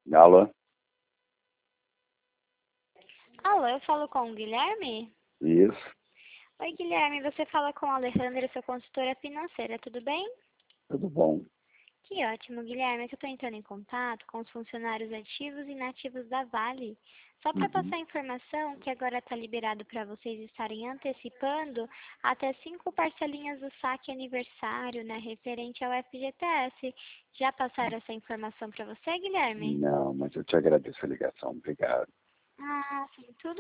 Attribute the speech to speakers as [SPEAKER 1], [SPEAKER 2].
[SPEAKER 1] Alô?
[SPEAKER 2] Alô, eu falo com o Guilherme?
[SPEAKER 1] Isso,
[SPEAKER 2] Oi, Guilherme, você fala com a Alejandra, sua consultora financeira, tudo bem?
[SPEAKER 1] tudo bom.
[SPEAKER 2] Que ótimo, Guilherme, é que eu estou entrando em contato com os funcionários ativos e inativos da Vale. Só para
[SPEAKER 1] Uhum.
[SPEAKER 2] passar a informação que agora está liberado para vocês estarem antecipando até 5 parcelinhas do saque aniversário, né, referente ao FGTS. Já passaram essa informação para você, Guilherme?
[SPEAKER 1] Não, mas eu te agradeço a ligação. Obrigado.
[SPEAKER 2] Ah, sim, tudo